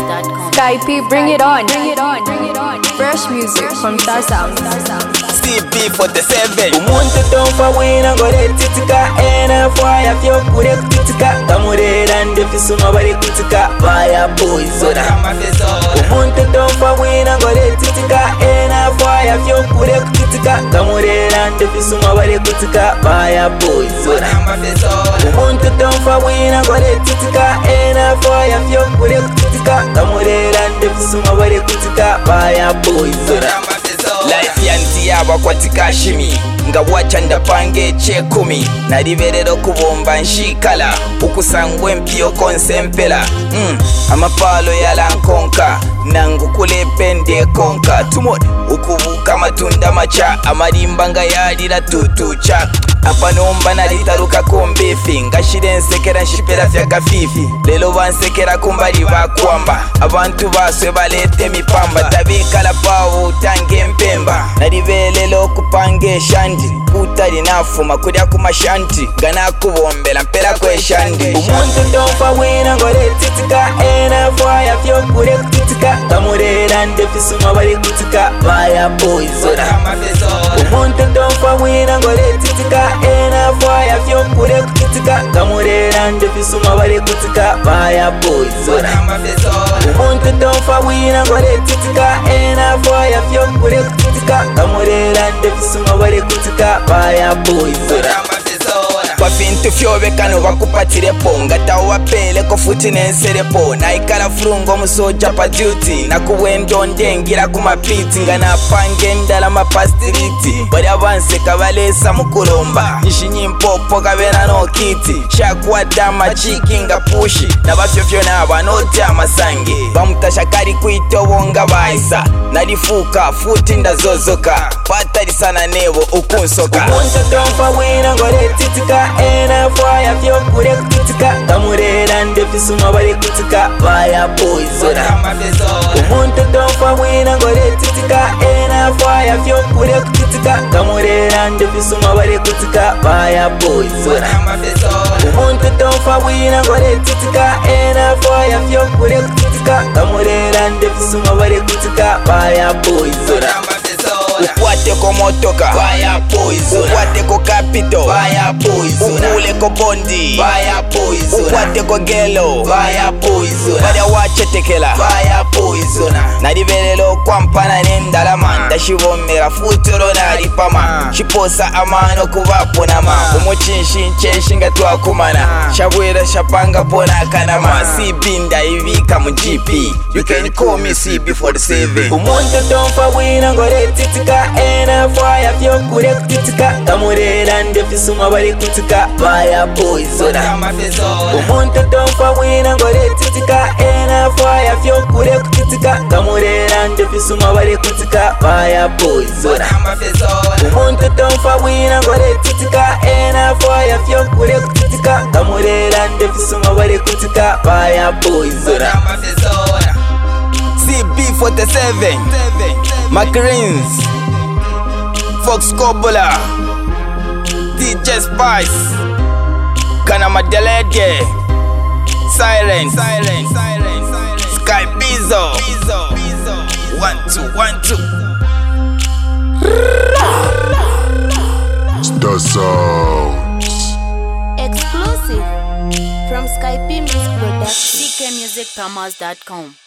SkyPMusicThomas.com. Skype, bring it on. Fresh music from Star Sound. CB47 umuntu tomfa wina ngore titika ena fire fyo kure titika kamurera ndefisuma bari kutika baya boys ora umuntu tomfa wina ngore titika ena fire fyo kure titika kamurera ndefisuma bari kutika baya boys ora umuntu tomfa wina ngore titika ena fire fyo kure titika kamurera ndefisuma bari kutika baya boys ora life yanti yaba kwatika shimi nga wacha ndapange chekumi naliberero kubomba nshikala ukusangwe mpio konsempela amapalo yalankonka nangu kule pende konka tumone ukubuka matunda macha amarimba nga yalira tutucha apa nomba nalitaruka kombefi ngashire nsekera nshipera fya kafifi lelo bansekera kumbali bakwamba abantu baswe balete mipamba tabikala pawo utange mpemba nalibelelo kupange shandi utali nafuma kulya kumashanti gana kubombela mpera kwe shandi umuntu tomfa wina ngore titika ena fire fyo kure titika kamurera ndefisuma bari kutika baya boys ora umuntu tomfa wina ngore titika ena fire fyo kure titika kamurera ndefisuma bari kutika baya boys ora umuntu tomfa wina ngore titika ena fire fyo kure titika kamurera ndefisuma bari kutika baya boys ora kwafintu fyobekano bakupatirepo ngatawa pele ko futi nenserepo naikala frungo musoja pa duty nakuwendo ndengira kumapiti ngana pange ndala mapastiriti bari abanse kabalesa mukulomba nishinyimpopo kabera no kiti shakwa dama chikinga pushi nabafyofyo nabanoti amasange bamutashakari kwitobonga baisa nalifuka futi ndazozoka patari sana nebo ukunsoka umuntu tomfa wina ngore titika ena fire fyo kure kutika kamurera ndefisuma bari kutika baya boys ora umuntu tomfa wina ngore titika ena fire fyo kure kutika kamurera ndefisuma bari kutika baya boys ora umuntu tomfa wina ngore titika ena fire fyo kure kutika kamurera ndefisuma bari kutika baya boys ora ukwate ko motoka baya poison ukwate ko capital baya poison ukule ko bondi baya poison ukwate ko gelo baya poison baya wache tekela baya poison naliberelo kwampana nendalama ndashibomera futuro nalipama shiposa amano kubapona ma umuchinshi nchenshinga twakumana shabwera shapanga pona kanama sibinda ibika mu GP you can call me CB47 umuntu tomfa wina ngore titika ena fire fyo kure kutika kamurera ndefisuma bari kutika baya boys ora umuntu tomfa wina ngore titika ena fire fyo kure kutika kamurera ndefisuma bari kutika baya boys ora umuntu tomfa wina ngore titika ena fire fyo kure kutika kamurera ndefisuma bari kutika baya boys ora CB47 Macrins Fox Coppola DJ Spice Kana Madelege Silence Sky Pizzo 1 2 1 2 Star Sounds Exclusive from Skype Music Production. CKMusicThomas.com.